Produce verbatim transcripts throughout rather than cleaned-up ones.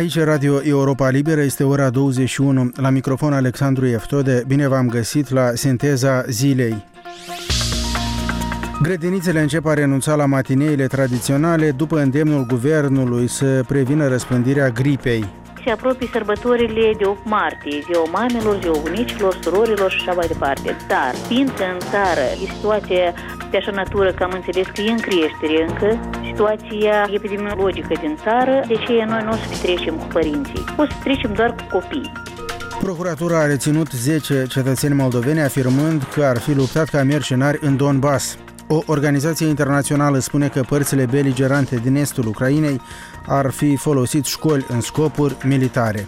Aici Radio Europa Liberă, este ora douăzeci și unu. La microfon Alexandru Eftode. Bine v-am găsit la Sinteza Zilei. Grădinițele încep a renunța la matineile tradiționale după îndemnul guvernului să prevină răspândirea gripei. Se apropie sărbătorile de opt martie, ziua mamelor, ziua bunicilor, surorilor și așa mai departe. Dar, fiindcă în țară e situația de așa natură că am înțeles că e în creștere încă, situația epidemiologică din țară, de ce noi nu o să trecem cu părinții, o să trecem doar cu copii. Procuratura a reținut zece cetățeni moldoveni afirmând că ar fi luptat ca mercenari în Donbass. O organizație internațională spune că părțile beligerante din estul Ucrainei ar fi folosit școli în scopuri militare.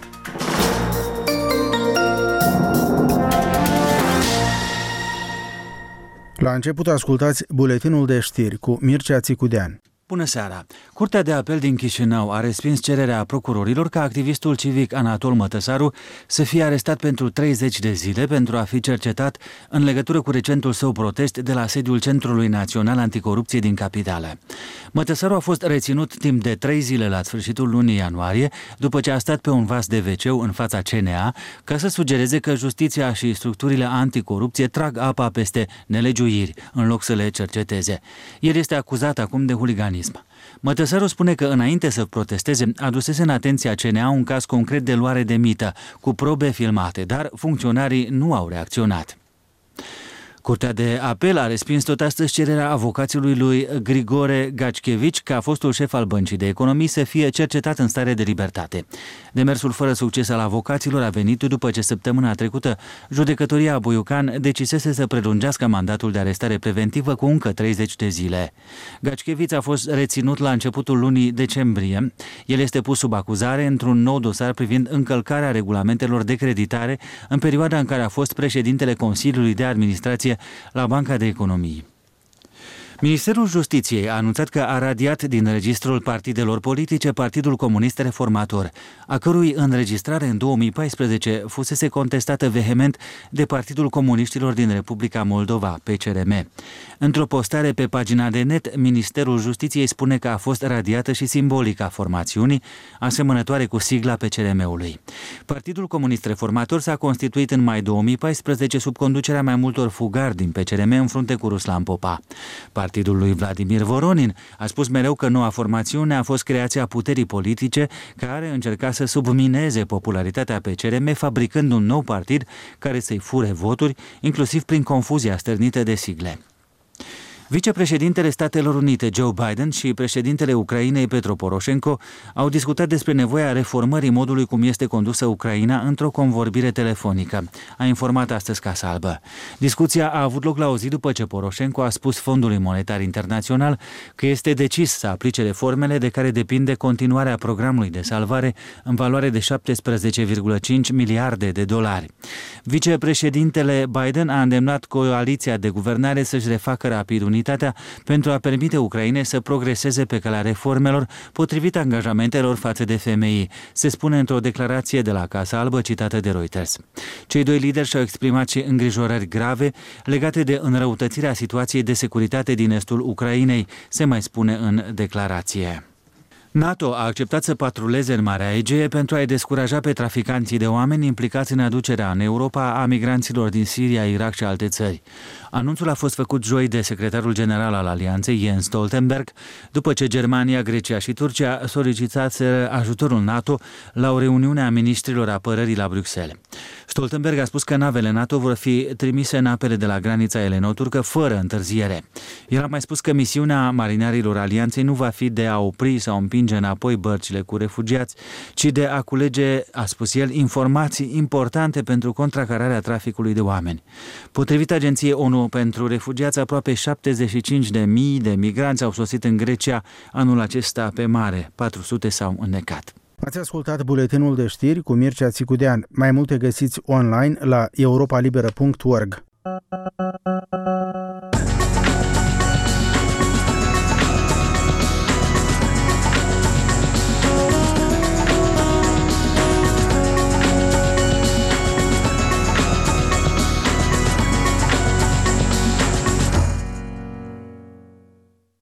La început ascultați buletinul de știri cu Mircea Țicudean. Bună seara! Curtea de apel din Chișinău a respins cererea procurorilor ca activistul civic Anatol Mătăsaru să fie arestat pentru treizeci de zile pentru a fi cercetat în legătură cu recentul său protest de la sediul Centrului Național Anticorupție din capitală. Mătăsaru a fost reținut timp de trei zile la sfârșitul lunii ianuarie, după ce a stat pe un vas de veceu în fața C N A, ca să sugereze că justiția și structurile anticorupție trag apa peste nelegiuiri, în loc să le cerceteze. El este acuzat acum de huliganism. Mătăsaru spune că înainte să protesteze, adusese în atenția C N A un caz concret de luare de mită, cu probe filmate, dar funcționarii nu au reacționat. Curtea de apel a respins tot astăzi cererea avocaților lui Grigore Gaczkiewicz ca fostul șef al Băncii de Economii să fie cercetat în stare de libertate. Demersul fără succes al avocaților a venit după ce săptămâna trecută judecătoria Buiucan decisese să prelungească mandatul de arestare preventivă cu încă treizeci de zile. Gaczkiewicz a fost reținut la începutul lunii decembrie. El este pus sub acuzare într-un nou dosar privind încălcarea regulamentelor de creditare în perioada în care a fost președintele Consiliului de Administrație la Banca de Economie. Ministerul Justiției a anunțat că a radiat din registrul partidelor politice Partidul Comunist Reformator, a cărui înregistrare în două mii paisprezece fusese contestată vehement de Partidul Comuniștilor din Republica Moldova, P C R M. Într-o postare pe pagina de net, Ministerul Justiției spune că a fost radiată și simbolica formațiunii, asemănătoare cu sigla P C R M-ului. Partidul Comunist Reformator s-a constituit în mai două mii paisprezece sub conducerea mai multor fugari din P C R M în frunte cu Ruslan Popa. Partidul lui Vladimir Voronin a spus mereu că noua formațiune a fost creația puterii politice care încerca să submineze popularitatea P C R M, fabricând un nou partid care să-i fure voturi, inclusiv prin confuzia stârnită de sigle. Vicepreședintele Statelor Unite Joe Biden și președintele Ucrainei Petro Poroșenko au discutat despre nevoia reformării modului cum este condusă Ucraina într-o convorbire telefonică, a informat astăzi Casa Albă. Discuția a avut loc la o zi după ce Poroșenko a spus Fondului Monetar Internațional că este decis să aplice reformele de care depinde continuarea programului de salvare în valoare de șaptesprezece virgulă cinci miliarde de dolari. Vicepreședintele Biden a îndemnat coaliția de guvernare să-și refacă rapid unitatea pentru a permite Ucrainei să progreseze pe calea reformelor potrivit angajamentelor față de femei, se spune într-o declarație de la Casa Albă citată de Reuters. Cei doi lideri și-au exprimat și îngrijorări grave legate de înrăutățirea situației de securitate din estul Ucrainei, se mai spune în declarație. NATO a acceptat să patruleze în Marea Egee pentru a-i descuraja pe traficanții de oameni implicați în aducerea în Europa a migranților din Siria, Irak și alte țări. Anunțul a fost făcut joi de secretarul general al Alianței, Jens Stoltenberg, după ce Germania, Grecia și Turcia solicitaseră ajutorul NATO la o reuniune a ministrilor apărării la Bruxelles. Stoltenberg a spus că navele NATO vor fi trimise în apele de la granița eleno-turcă fără întârziere. El a mai spus că misiunea marinarilor Alianței nu va fi de a opri sau împinge înapoi bărcile cu refugiați, ci de a culege, a spus el, informații importante pentru contracararea traficului de oameni. Potrivit agenției ONU pentru refugiați, aproape șaptezeci și cinci de mii de migranți au sosit în Grecia anul acesta pe mare, patru sute s-au înnecat. Ați ascultat buletinul de știri cu Mircea Țicudean. Mai multe găsiți online la europa liberă punct org.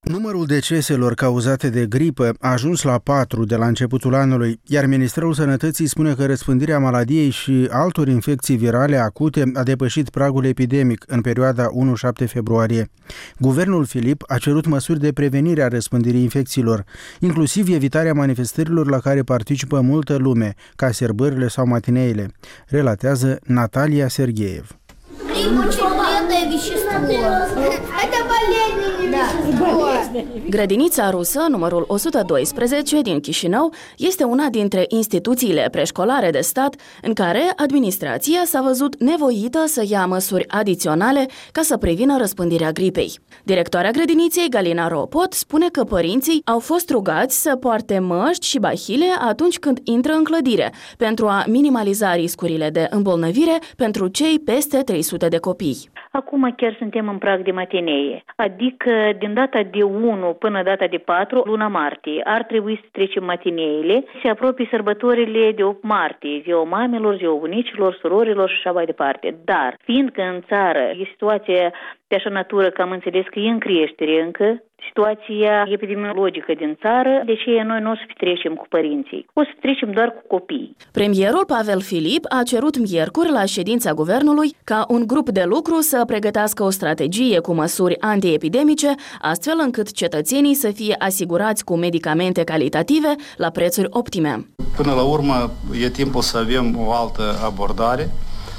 Numărul deceselor cauzate de gripă a ajuns la patru de la începutul anului, iar Ministerul Sănătății spune că răspândirea maladiei și altor infecții virale acute a depășit pragul epidemic în perioada unu șapte februarie. Guvernul Filip a cerut măsuri de prevenire a răspândirii infecțiilor, inclusiv evitarea manifestărilor la care participă multă lume, ca sărbările sau matineile, relatează Natalia Sergeev. Grădinița rusă, numărul o sută doisprezece din Chișinău, este una dintre instituțiile preșcolare de stat în care administrația s-a văzut nevoită să ia măsuri adiționale ca să prevină răspândirea gripei. Directoarea grădiniței, Galina Ropot, spune că părinții au fost rugați să poarte măști și bahile atunci când intră în clădire, pentru a minimaliza riscurile de îmbolnăvire pentru cei peste trei sute de copii. Acum chiar suntem în prag de matinee, adică din data de unu până data de patru, luna martie, ar trebui să trecem matineile. Se apropie sărbătorile de opt martie, ziua mamelor, ziua bunicilor, surorilor și așa mai departe. Dar, fiindcă în țară e situația de așa natură că am înțeles că e în creștere încă, situația epidemiologică din țară, de ce noi nu o să trecem cu părinții, o să trecem doar cu copiii. Premierul Pavel Filip a cerut miercuri la ședința guvernului ca un grup de lucru să pregătească o strategie cu măsuri antiepidemice, astfel încât cetățenii să fie asigurați cu medicamente calitative la prețuri optime. Până la urmă e timpul să avem o altă abordare.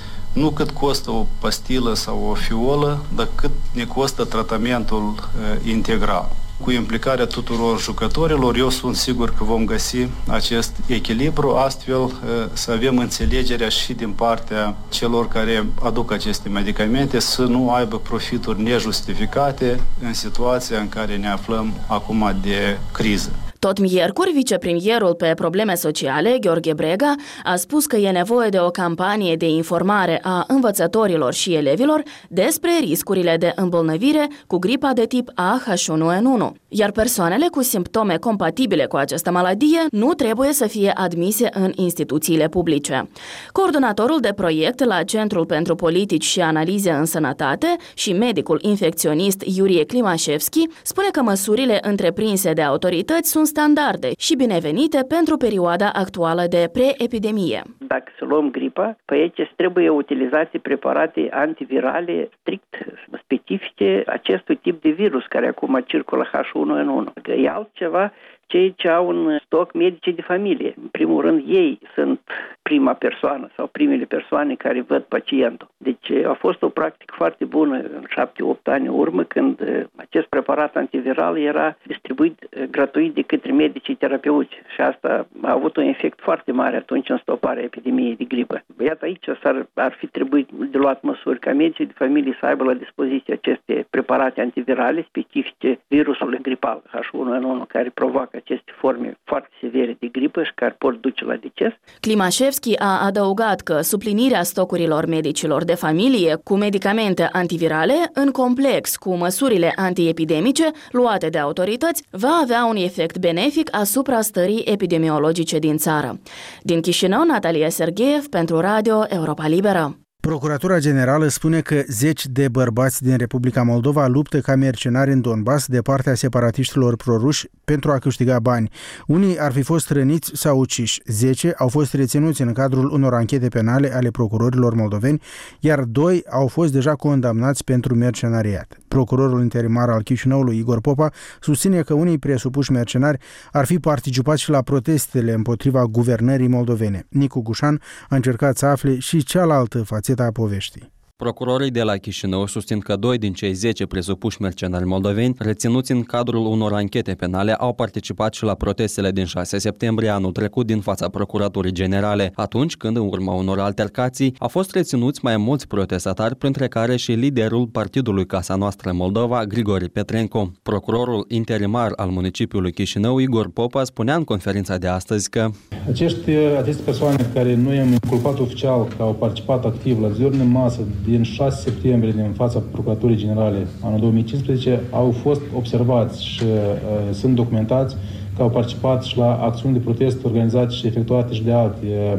Nu cât costă o pastilă sau o fiolă, dar cât ne costă tratamentul uh, integral. Cu implicarea tuturor jucătorilor, eu sunt sigur că vom găsi acest echilibru, astfel uh, să avem înțelegerea și din partea celor care aduc aceste medicamente să nu aibă profituri nejustificate în situația în care ne aflăm acum de criză. Tot miercuri, vicepremierul pe probleme sociale, Gheorghe Brega, a spus că e nevoie de o campanie de informare a învățătorilor și elevilor despre riscurile de îmbolnăvire cu gripa de tip A H unu N unu, iar persoanele cu simptome compatibile cu această maladie nu trebuie să fie admise în instituțiile publice. Coordonatorul de proiect la Centrul pentru Politici și Analize în Sănătate și medicul infecționist Iurie Klimașevski spune că măsurile întreprinse de autorități sunt standarde și binevenite pentru perioada actuală de preepidemie. Dacă să luăm gripa, pe aici trebuie utilizate preparate antivirale strict specifice acestui tip de virus care acum circulă H unu N unu. Că e altceva cei ce au în stoc medicii de familie. În primul rând, ei sunt prima persoană sau primele persoane care văd pacientul. Deci a fost o practică foarte bună în șapte opt ani în urmă, când acest preparat antiviral era distribuit gratuit de către medicii terapeuți. Și asta a avut un efect foarte mare atunci în stoparea epidemiei de gripă. Iată, aici s-ar, ar fi trebuit de luat măsuri ca medicii de familie să aibă la dispoziție aceste preparate antivirale specifice virusului gripal H unu N unu, care provoacă aceste forme foarte severe de gripă și care pot duce la deces. Klimașevski a adăugat că suplinirea stocurilor medicilor de familie cu medicamente antivirale, în complex cu măsurile antiepidemice luate de autorități, va avea un efect benefic asupra stării epidemiologice din țară. Din Chișinău, Natalia Sergeev pentru Radio Europa Liberă. Procuratura Generală spune că zeci de bărbați din Republica Moldova luptă ca mercenari în Donbass de partea separatiștilor proruși pentru a câștiga bani. Unii ar fi fost răniți sau uciși, zece au fost reținuți în cadrul unor anchete penale ale procurorilor moldoveni, iar doi au fost deja condamnați pentru mercenariat. Procurorul interimar al Chișinăului, Igor Popa, susține că unii presupuși mercenari ar fi participat și la protestele împotriva guvernării moldovene. Nicu Gușan a încercat să afle și cealaltă fațetă a poveștii. Procurorii de la Chișinău susțin că doi din cei zece presupuși mercenari moldoveni, reținuți în cadrul unor anchete penale, au participat și la protestele din șase septembrie anul trecut din fața Procuraturii Generale, atunci când, în urma unor altercații, au fost reținuți mai mulți protestatari, printre care și liderul partidului Casa Noastră Moldova, Grigori Petrenco. Procurorul interimar al municipiului Chișinău, Igor Popa, spunea în conferința de astăzi că Acești, aceste persoane care noi am inculpat oficial că au participat activ la diurne masă din șase septembrie din fața Procuraturii Generale anul două mii cincisprezece au fost observați și uh, sunt documentați că au participat și la acțiuni de protest organizate și efectuate și de alte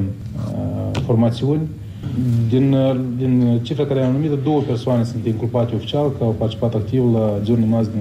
uh, formațiuni. Din, uh, din cifra care am numit, două persoane sunt inculpate oficial că au participat activ la diurne masă din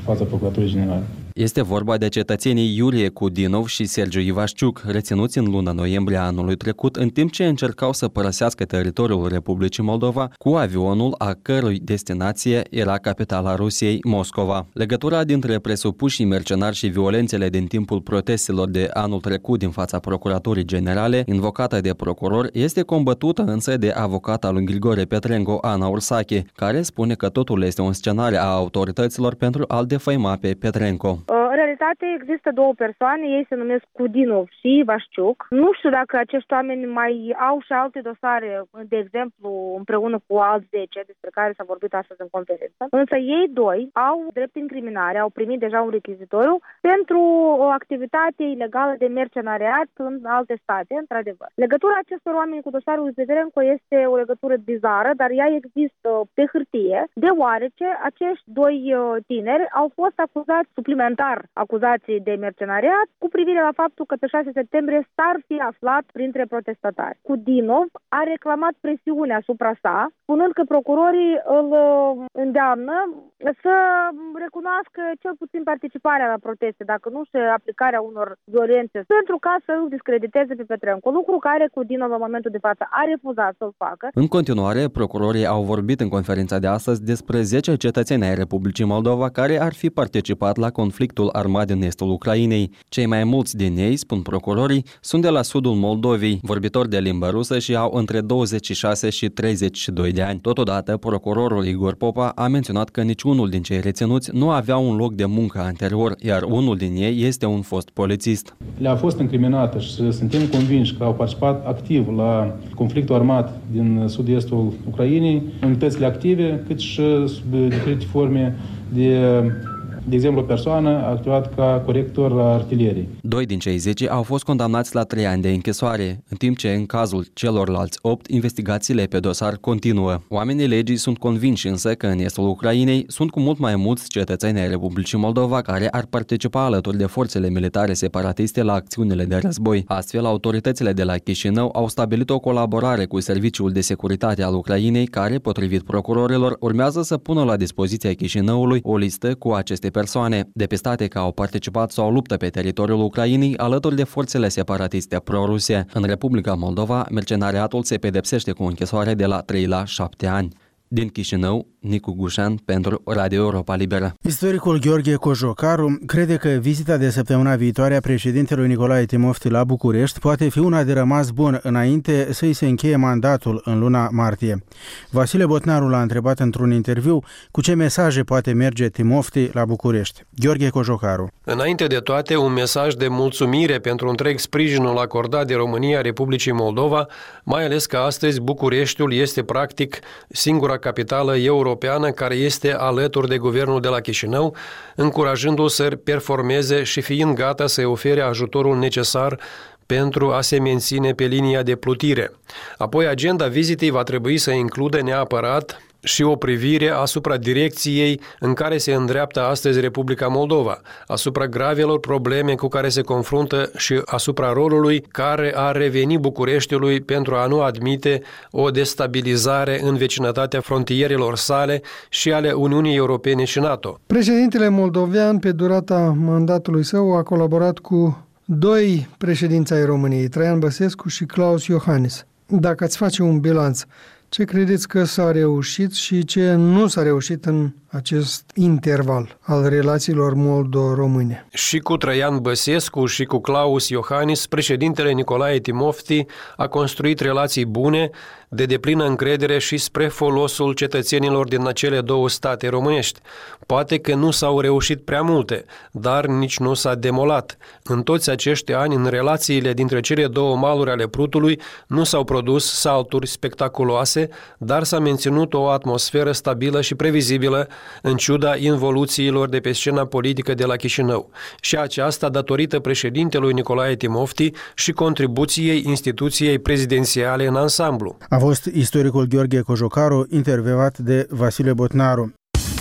fața Procuraturii Generale. Este vorba de cetățenii Iurie Kudinov și Sergiu Ivașciuc, reținuți în luna noiembrie anului trecut, în timp ce încercau să părăsească teritoriul Republicii Moldova cu avionul a cărui destinație era capitala Rusiei, Moscova. Legătura dintre presupușii mercenari și violențele din timpul protestelor de anul trecut din fața Procuraturii Generale, invocată de procuror, este combătută însă de avocata lui Grigore Petrenko, Ana Ursache, care spune că totul este un scenariu a autorităților pentru a-l defăima pe Petrenko. În realitate există două persoane, ei se numesc Kudinov și Ivașciuc. Nu știu dacă acești oameni mai au și alte dosare, de exemplu împreună cu alți zece, despre care s-a vorbit astăzi în conferință. Însă ei doi au drept incriminare, au primit deja un rechizitoriu pentru o activitate ilegală de mercenariat în alte state, într-adevăr. Legătura acestor oameni cu dosarul lui Petrenko este o legătură bizară, dar ea există pe hârtie, deoarece acești doi tineri au fost acuzați suplimentar acuzații de mercenariat cu privire la faptul că pe șase septembrie s-ar fi aflat printre protestatari. Kudinov a reclamat presiune asupra sa, spunând că procurorii îl îndeamnă să recunoască cel puțin participarea la proteste, dacă nu și aplicarea unor violențe, pentru ca să îl discrediteze pe Petrenko, lucru care Kudinov în momentul de față a refuzat să-l facă. În continuare, procurorii au vorbit în conferința de astăzi despre zece cetățeni ai Republicii Moldova care ar fi participat la conflictul armat din estul Ucrainei. Cei mai mulți din ei, spun procurorii, sunt de la sudul Moldovei, vorbitori de limbă rusă și au între douăzeci și șase și treizeci și doi de ani. Totodată, procurorul Igor Popa a menționat că niciunul din cei reținuți nu avea un loc de muncă anterior, iar unul din ei este un fost polițist. Le-a fost incriminată și suntem convinși că au participat activ la conflictul armat din sud-estul Ucrainei, unitățile active, cât și sub diferite forme de De exemplu, o persoană a activat ca corector la artilerie. Doi din cei zece au fost condamnați la trei ani de închisoare, în timp ce în cazul celorlalți opt, investigațiile pe dosar continuă. Oamenii legii sunt convinși însă că în estul Ucrainei sunt cu mult mai mulți cetățeni ai Republicii Moldova care ar participa alături de forțele militare separatiste la acțiunile de război. Astfel, autoritățile de la Chișinău au stabilit o colaborare cu Serviciul de Securitate al Ucrainei, care, potrivit procurorilor, urmează să pună la dispoziția Chișinăului o listă cu aceste persoane depistate că au participat sau luptă pe teritoriul Ucrainei alături de forțele separatiste pro-ruse. În Republica Moldova, mercenariatul se pedepsește cu închisoare de la trei la șapte ani. Din Chișinău, Nicu Gușan pentru Radio Europa Liberă. Istoricul Gheorghe Cojocaru crede că vizita de săptămâna viitoare a președintelui Nicolae Timofti la București poate fi una de rămas bun înainte să-i se încheie mandatul în luna martie. Vasile Botnaru l-a întrebat într-un interviu cu ce mesaje poate merge Timofti la București. Gheorghe Cojocaru. Înainte de toate, un mesaj de mulțumire pentru întreg sprijinul acordat de România Republicii Moldova, mai ales că astăzi Bucureștiul este practic singura capitală europeană care este alături de guvernul de la Chișinău, încurajându-l să performeze și fiind gata să-i ofere ajutorul necesar pentru a se menține pe linia de plutire. Apoi, agenda vizitei va trebui să includă neapărat și o privire asupra direcției în care se îndreaptă astăzi Republica Moldova, asupra gravelor probleme cu care se confruntă și asupra rolului care ar reveni Bucureștiului pentru a nu admite o destabilizare în vecinătatea frontierelor sale și ale Uniunii Europene și NATO. Președintele moldovean, pe durata mandatului său, a colaborat cu doi președinți ai României, Traian Băsescu și Klaus Iohannis. Dacă ați face un bilanț, ce credeți că s-a reușit și ce nu s-a reușit în acest interval al relațiilor moldo-române? Și cu Traian Băsescu și cu Klaus Iohannis, președintele Nicolae Timofti a construit relații bune, de deplină încredere și spre folosul cetățenilor din acele două state românești. Poate că nu s-au reușit prea multe, dar nici nu s-a demolat. În toți acești ani, în relațiile dintre cele două maluri ale Prutului, nu s-au produs salturi spectaculoase, dar s-a menținut o atmosferă stabilă și previzibilă, în ciuda involuțiilor de pe scena politică de la Chișinău. Și aceasta datorită președintelui Nicolae Timofti și contribuției instituției prezidențiale în ansamblu. A fost istoricul Gheorghe Cojocaru, intervievat de Vasile Botnaru.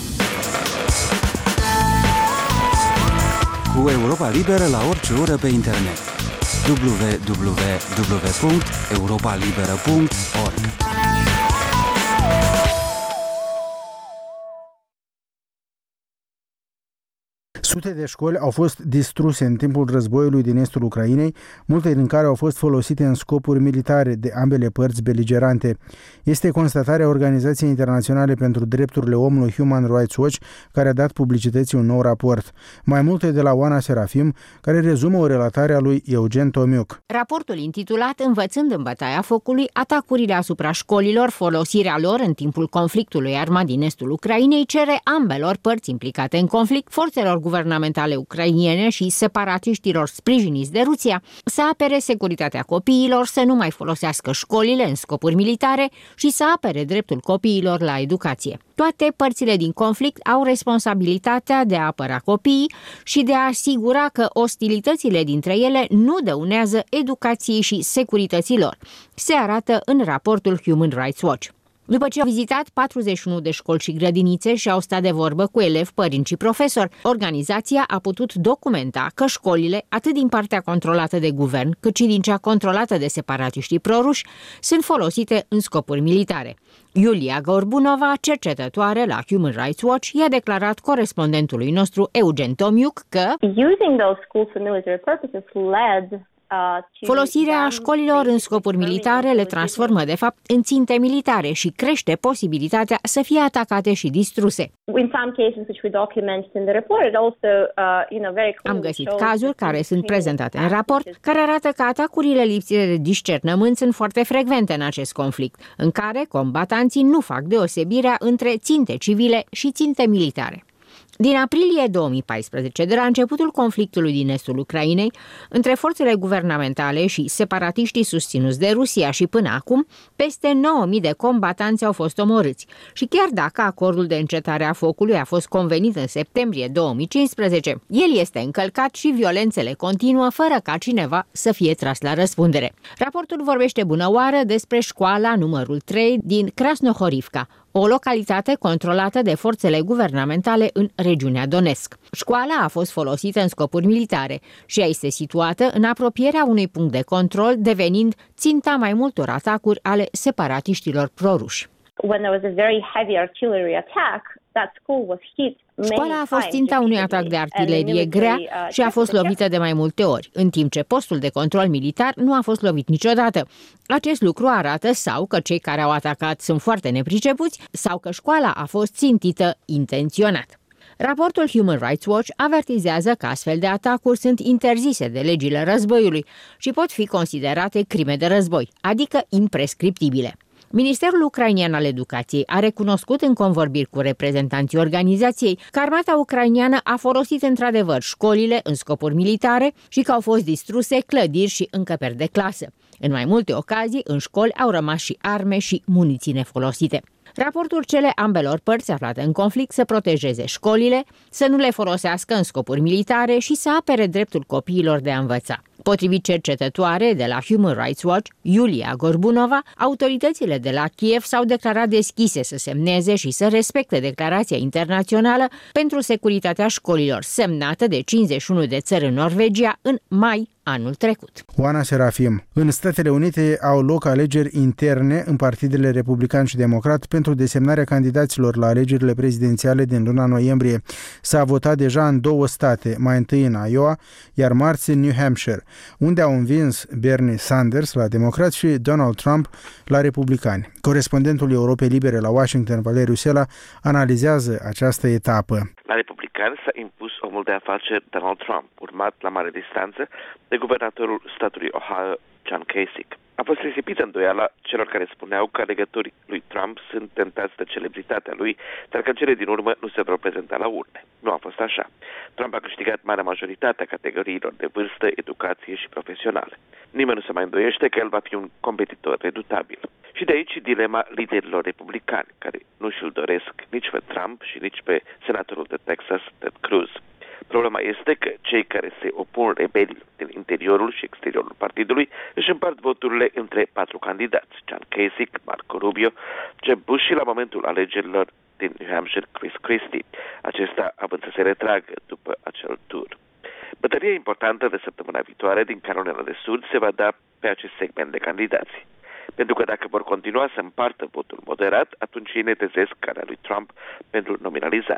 Cu Europa Liberă la orice oră pe internet. w w w punct europa liberă punct org Sute de școli au fost distruse în timpul războiului din estul Ucrainei, multe din care au fost folosite în scopuri militare de ambele părți beligerante. Este constatarea Organizației Internaționale pentru Drepturile Omului Human Rights Watch, care a dat publicității un nou raport. Mai multe de la Oana Serafim, care rezumă o relatare a lui Eugen Tomiuc. Raportul intitulat Învățând în bătaia focului, atacurile asupra școlilor, folosirea lor în timpul conflictului armat din estul Ucrainei, cere ambelor părți implicate în conflict, forțelor guvernamentale ucrainiene și separatiștilor sprijiniți de Rusia, să apere securitatea copiilor, să nu mai folosească școlile în scopuri militare și să apere dreptul copiilor la educație. Toate părțile din conflict au responsabilitatea de a apăra copiii și de a asigura că ostilitățile dintre ele nu dăunează educației și securității lor, se arată în raportul Human Rights Watch. După ce au vizitat patruzeci și unu de școli și grădinițe și au stat de vorbă cu elevi, părinți și profesori, organizația a putut documenta că școlile, atât din partea controlată de guvern, cât și din cea controlată de separatiștii proruși, sunt folosite în scopuri militare. Iulia Gorbunova, cercetătoare la Human Rights Watch, i-a declarat corespondentului nostru Eugen Tomiuc că using those schools for military purposes led folosirea școlilor în scopuri militare le transformă, de fapt, în ținte militare și crește posibilitatea să fie atacate și distruse. Am găsit cazuri care sunt prezentate în raport, care arată că atacurile lipsite de discernământ sunt foarte frecvente în acest conflict, în care combatanții nu fac deosebirea între ținte civile și ținte militare. Din aprilie două mii paisprezece, de la începutul conflictului din estul Ucrainei, între forțele guvernamentale și separatiștii susținuți de Rusia și până acum, peste nouă mii de combatanți au fost omorâți. Și chiar dacă acordul de încetare a focului a fost convenit în septembrie două mii cincisprezece, el este încălcat și violențele continuă fără ca cineva să fie tras la răspundere. Raportul vorbește bunăoară despre școala numărul trei din Krasnohorivka, o localitate controlată de forțele guvernamentale în regiunea Donetsk. Școala a fost folosită în scopuri militare și ea este situată în apropierea unui punct de control, devenind ținta mai multor atacuri ale separatiștilor proruși. When there was a very heavy artillery attack, that school was hit. Școala a fost ținta unui atac de artilerie grea și a fost lovită de mai multe ori, în timp ce postul de control militar nu a fost lovit niciodată. Acest lucru arată sau că cei care au atacat sunt foarte nepricepuți sau că școala a fost țintită intenționat. Raportul Human Rights Watch avertizează că astfel de atacuri sunt interzise de legile războiului și pot fi considerate crime de război, adică imprescriptibile. Ministerul ucrainian al educației a recunoscut în convorbiri cu reprezentanții organizației că armata ucrainiană a folosit într-adevăr școlile în scopuri militare și că au fost distruse clădiri și încăperi de clasă. În mai multe ocazii, în școli au rămas și arme și muniții nefolosite. Raportul cere ambelor părți aflate în conflict să protejeze școlile, să nu le folosească în scopuri militare și să apere dreptul copiilor de a învăța. Potrivit cercetătoare de la Human Rights Watch, Iulia Gorbunova, autoritățile de la Kiev s-au declarat deschise să semneze și să respecte declarația internațională pentru securitatea școlilor, semnată de cincizeci și unu de țări în Norvegia în mai anul trecut. Oana Serafim. În Statele Unite au loc alegeri interne în partidele republican și democrat pentru desemnarea candidaților la alegerile prezidențiale din luna noiembrie. S-a votat deja în două state, mai întâi în Iowa, iar marți în New Hampshire, unde au învins Bernie Sanders la democrați și Donald Trump la republicani. Corespondentul Europei Libere la Washington, Valeriu Sela, analizează această etapă. La republicani s-a impus omul de afaceri Donald Trump, urmat la mare distanță de guvernatorul statului Ohio, John Kasich. A fost risipită îndoiala celor care spuneau că alegătorii lui Trump sunt tentați de celebritatea lui, dar că în cele din urmă nu se vor prezenta la urne. Nu a fost așa. Trump a câștigat marea majoritate a categoriilor de vârstă, educație și profesionale. Nimeni nu se mai îndoiește că el va fi un competitor redutabil. Și de aici dilema liderilor republicani, care nu și-l doresc nici pe Trump și nici pe senatorul de Texas, Ted Cruz. Problema este că cei care se opun rebelilor din interiorul și exteriorul partidului își împart voturile între patru candidați, John Kasich, Marco Rubio, Jeb Bush și la momentul alegerilor din New Hampshire, Chris Christie, acesta având să se retragă după acel tur. Bătălia importantă de săptămâna viitoare din Carolina de Sud se va da pe acest segment de candidați. Pentru că dacă vor continua să împartă votul moderat, atunci ei netezesc calea lui Trump pentru nominalizare.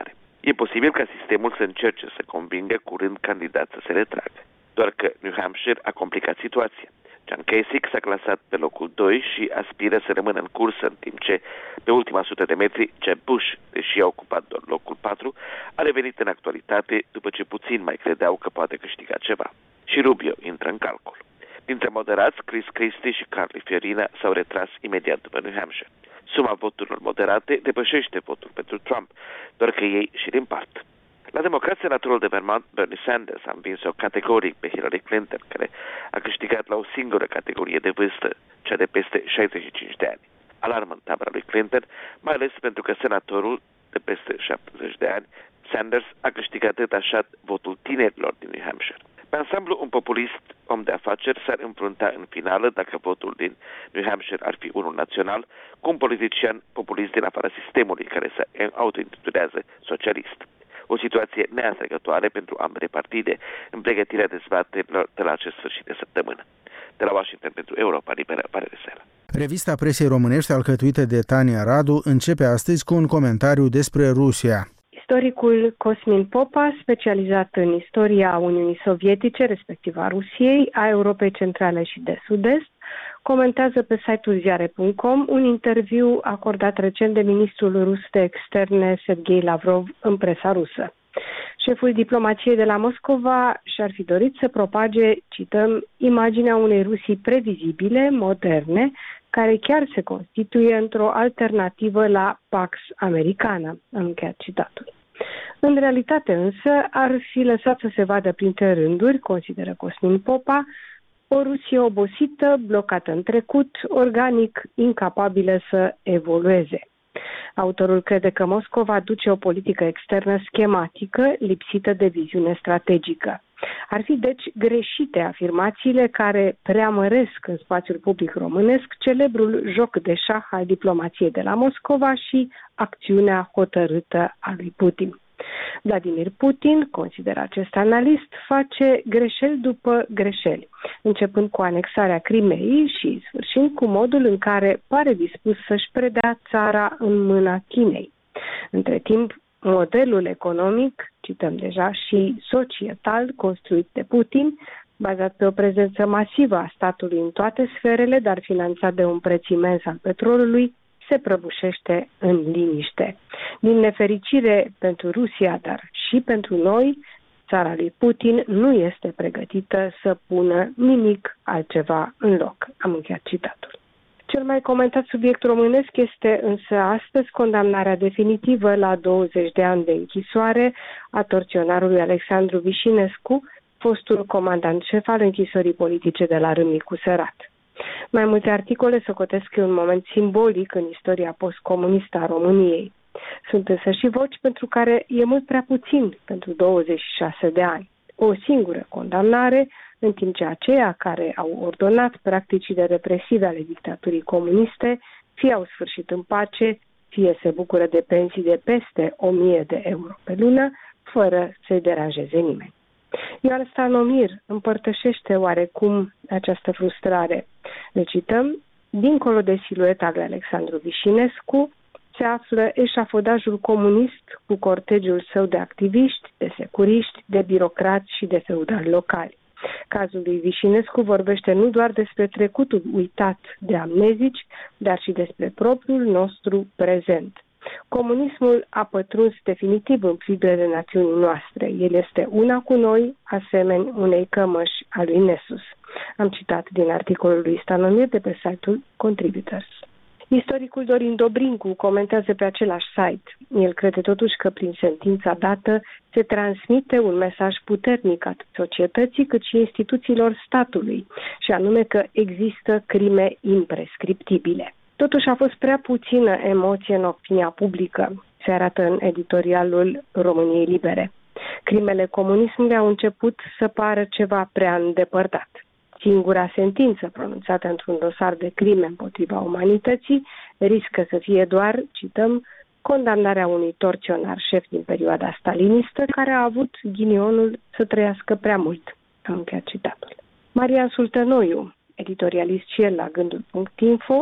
E posibil ca sistemul să încerce să convingă curând candidați să se retragă. Doar că New Hampshire a complicat situația. John Kasich s-a clasat pe locul doi și aspiră să rămână în cursă, în timp ce pe ultima sută de metri Jeb Bush, deși a ocupat doar locul patru, a revenit în actualitate după ce puțin mai credeau că poate câștiga ceva. Și Rubio intră în calcul. Dintre moderați, Chris Christie și Carly Fiorina s-au retras imediat după New Hampshire. Suma voturilor moderate depășește votul pentru Trump, doar că ei și din part. La democrat, senatorul de Vermont, Bernie Sanders, a învins-o categoric pe Hillary Clinton, care a câștigat la o singură categorie de vârstă, cea de peste șaizeci și cinci de ani. Alarmă în tabăra lui Clinton, mai ales pentru că senatorul de peste șaptezeci de ani, Sanders, a câștigat detașat votul tinerilor din New Hampshire. Pe ansamblu, un populist om de afaceri s-ar înfrunta în finală, dacă votul din New Hampshire ar fi unul național, cu un politician populist din afara sistemului, care se autointitulează socialist. O situație neatrăgătoare pentru ambele partide în pregătirea dezbaterilor de la acest sfârșit de săptămână. De la Washington pentru Europa Liberă, Valeriu Sela. Revista presei românești, alcătuită de Tania Radu, începe astăzi cu un comentariu despre Rusia. Istoricul Cosmin Popa, specializat în istoria Uniunii Sovietice, respectiv a Rusiei, a Europei Centrale și de Sud-Est, comentează pe site-ul ziare punct com un interviu acordat recent de ministrul rus de externe Sergei Lavrov în presa rusă. Șeful diplomației de la Moscova și-ar fi dorit să propage, cităm, imaginea unei Rusii previzibile, moderne, care chiar se constituie într-o alternativă la Pax Americană, am încheiat citatul. În realitate însă ar fi lăsat să se vadă printre rânduri, consideră Cosmin Popa, o Rusie obosită, blocată în trecut, organic incapabilă să evolueze. Autorul crede că Moscova duce o politică externă schematică, lipsită de viziune strategică. Ar fi deci greșite afirmațiile care preamăresc în spațiul public românesc celebrul joc de șah al diplomației de la Moscova și acțiunea hotărâtă a lui Putin. Vladimir Putin, consideră acest analist, face greșeli după greșeli, începând cu anexarea Crimeei și sfârșind cu modul în care pare dispus să-și predea țara în mâna Chinei. Între timp, modelul economic, cităm deja, și societal construit de Putin, bazat pe o prezență masivă a statului în toate sferele, dar finanțat de un preț imens al petrolului, se prăbușește în liniște. Din nefericire pentru Rusia, dar și pentru noi, țara lui Putin nu este pregătită să pună nimic altceva în loc. Am încheiat citatul. Cel mai comentat subiect românesc este însă astăzi condamnarea definitivă la douăzeci de ani de închisoare a torționarului Alexandru Vișinescu, fostul comandant șef al închisorii politice de la Râmnicu Sărat. Mai multe articole socotesc că e un moment simbolic în istoria postcomunistă a României. Sunt însă și voci pentru care e mult prea puțin pentru douăzeci și șase de ani. O singură condamnare, în timp ce aceia care au ordonat practicile represive ale dictaturii comuniste fie au sfârșit în pace, fie se bucură de pensii de peste o mie de euro pe lună, fără să-i deranjeze nimeni. Ioan Stanomir împărtășește oarecum această frustrare. Ne cităm, dincolo de silueta lui Alexandru Vișinescu, se află eșafodajul comunist cu cortegiul său de activiști, de securiști, de birocrați și de feudali locali. Cazul lui Vișinescu vorbește nu doar despre trecutul uitat de amnezici, dar și despre propriul nostru prezent. Comunismul a pătruns definitiv în fibrele națiunii noastre. El este una cu noi, asemeni unei cămăși a lui Nessus. Am citat din articolul lui Stanomir de pe site-ul Contributors. Istoricul Dorin Dobrincu comentează pe același site. El crede totuși că prin sentința dată se transmite un mesaj puternic atât societății cât și instituțiilor statului, și anume că există crime imprescriptibile. Totuși a fost prea puțină emoție în opinia publică, se arată în editorialul României Libere. Crimele comunismului au început să pară ceva prea îndepărtat. Singura sentință pronunțată într-un dosar de crime împotriva umanității riscă să fie doar, cităm, condamnarea unui torționar șef din perioada stalinistă care a avut ghinionul să trăiască prea mult. Am încheiat citatul. Marian Sultănoiu, editorialist și el la gândul punct info,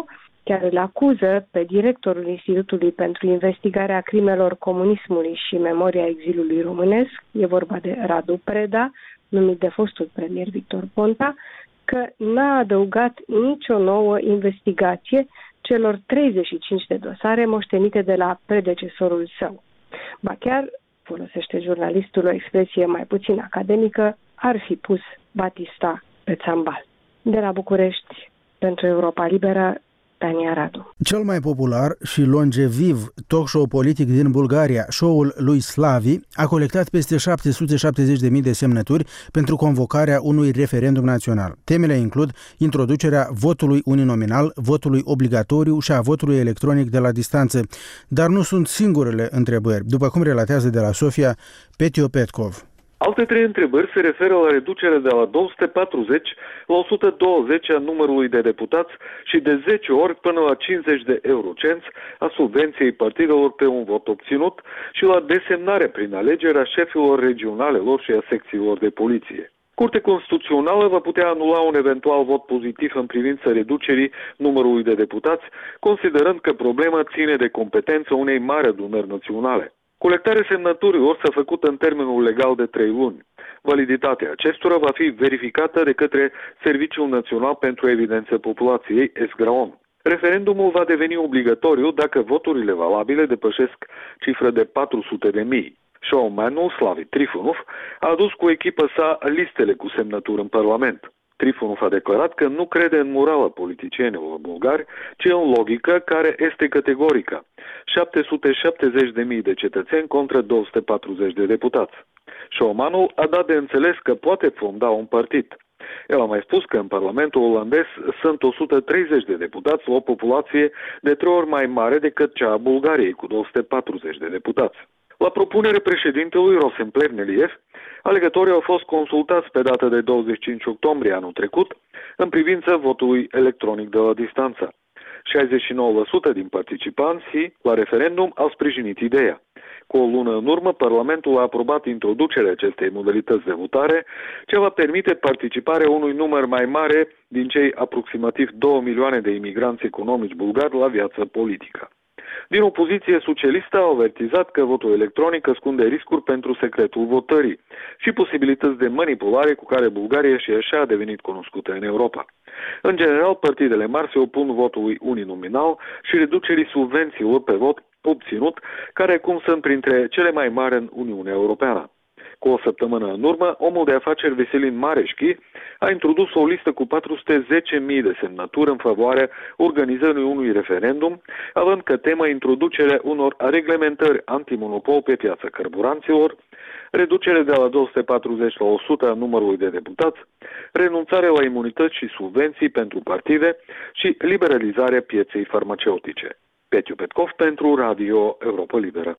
Chiar îl acuză pe directorul Institutului pentru Investigarea Crimelor Comunismului și Memoria Exilului Românesc, e vorba de Radu Preda, numit de fostul premier Victor Ponta, că n-a adăugat nicio nouă investigație celor treizeci și cinci de dosare moștenite de la predecesorul său. Ba chiar, folosește jurnalistul o expresie mai puțin academică, ar fi pus Batista pe țambal. De la București, pentru Europa Liberă, Tania Radu. Cel mai popular și longeviv talk show politic din Bulgaria, show-ul lui Slavi, a colectat peste șapte sute șaptezeci de mii de semnături pentru convocarea unui referendum național. Temele includ introducerea votului uninominal, votului obligatoriu și a votului electronic de la distanță. Dar nu sunt singurele întrebări, după cum relatează de la Sofia Petio Petkov. Alte trei întrebări se referă la reducerea de la două sute patruzeci la o sută douăzeci a numărului de deputați și de zece ori până la cincizeci de eurocenți a subvenției partidelor pe un vot obținut și la desemnarea prin alegerea șefilor regionalelor și a secțiilor de poliție. Curtea Constituțională va putea anula un eventual vot pozitiv în privința reducerii numărului de deputați, considerând că problema ține de competența unei mari adunări naționale. Colectarea semnăturilor s-a făcut în termenul legal de trei luni. Validitatea acestora va fi verificată de către Serviciul Național pentru Evidență Populației, ESGRAON. Referendumul va deveni obligatoriu dacă voturile valabile depășesc cifra de patru sute de mii. Showmanul Slavi Trifonov a adus cu echipa sa listele cu semnături în Parlament. Trifonov a declarat că nu crede în morala politicienilor bulgari, ci în logică care este categorică. șapte sute șaptezeci de mii de cetățeni contra două sute patruzeci de deputați. Showmanul a dat de înțeles că poate fonda un partid. El a mai spus că în Parlamentul olandez sunt o sută treizeci de deputați la o populație de trei ori mai mare decât cea a Bulgariei, cu două sute patruzeci de deputați. La propunerea președintelui Rosen Plevneliev, alegătorii au fost consultați pe data de douăzeci și cinci octombrie anul trecut în privința votului electronic de la distanță. șaizeci și nouă la sută din participanții la referendum au sprijinit ideea. Cu o lună în urmă, Parlamentul a aprobat introducerea acestei modalități de votare, ce va permite participarea unui număr mai mare din cei aproximativ două milioane de imigranți economici bulgari la viața politică. Din opoziție socialistă au avertizat că votul electronic ascunde riscuri pentru secretul votării și posibilități de manipulare cu care Bulgaria și așa a devenit cunoscută în Europa. În general, partidele mari se opun votului uninominal și reducerii subvențiilor pe vot obținut, care acum sunt printre cele mai mari în Uniunea Europeană. Cu o săptămână în urmă, omul de afaceri Veselin Mareșchi a introdus o listă cu patru sute zece mii de semnături în favoarea organizării unui referendum, având ca temă introducerea unor reglementări antimonopol pe piața carburanților, reducerea de la două sute patruzeci la o sută a numărului de deputați, renunțarea la imunități și subvenții pentru partide și liberalizarea pieței farmaceutice. Petio Petkov pentru Radio Europa Liberă.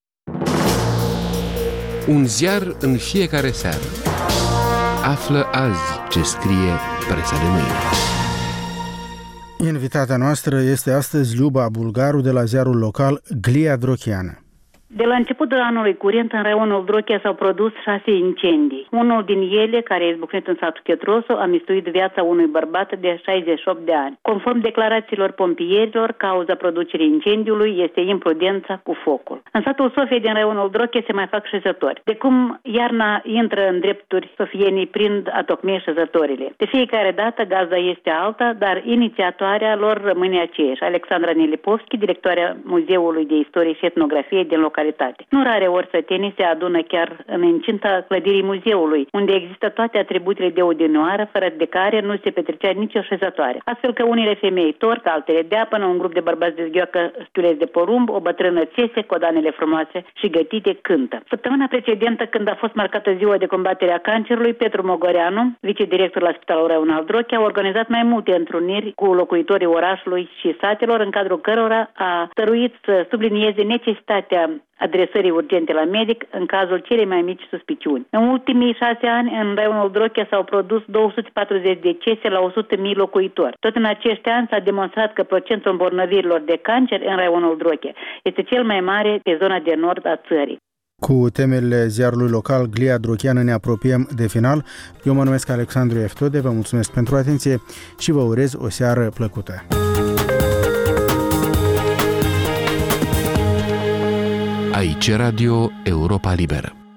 Un ziar în fiecare seară. Află azi ce scrie presa de mâine. Invitata noastră este astăzi Liuba Bulgaru de la ziarul local Glia Drochiană. De la începutul anului curent, în raionul Drochea s-au produs șase incendii. Unul din ele, care a izbucnit în satul Chetrosu, a mistuit viața unui bărbat de șaizeci și opt de ani. Conform declarațiilor pompierilor, cauza producerii incendiului este imprudența cu focul. În satul Sofia din raionul Drochea se mai fac șezători. De cum iarna intră în drepturi, sofienii prind a tocmi șezătorile. De fiecare dată gazda este alta, dar inițiatoarea lor rămâne aceeași. Alexandra Nelipovski, directoarea Muzeului de Istorie și Etnografie din localitate. Nu rare ori sătenii se adună chiar în incinta clădirii muzeului, unde există toate atributele de odinioară, fără de care nu se petrecea nicio șezătoare. Astfel că unele femei torc, altele deapănă, un grup de bărbați dezghioacă știuleți de porumb, o bătrână țese, codanele frumoase și gătite cântă. Săptămâna precedentă, când a fost marcată ziua de combatere a cancerului, Petru Mogoreanu, vicedirector la Spitalul Raional Drochea, a organizat mai multe întruniri cu locuitorii orașului și satelor, în cadrul cărora a stăruit să sublinieze necesitatea adresării urgente la medic în cazul celei mai mici suspiciuni. În ultimii șase ani, în raionul Drochea s-au produs două sute patruzeci de decese la o sută de mii locuitori. Tot în acești ani s-a demonstrat că procentul îmbolnăvirilor de cancer în raionul Drochea este cel mai mare pe zona de nord a țării. Cu temele ziarului local Glia Drochiană ne apropiem de final. Eu mă numesc Alexandru Eftode, vă mulțumesc pentru atenție și vă urez o seară plăcută. Aici Radio Europa Liberă.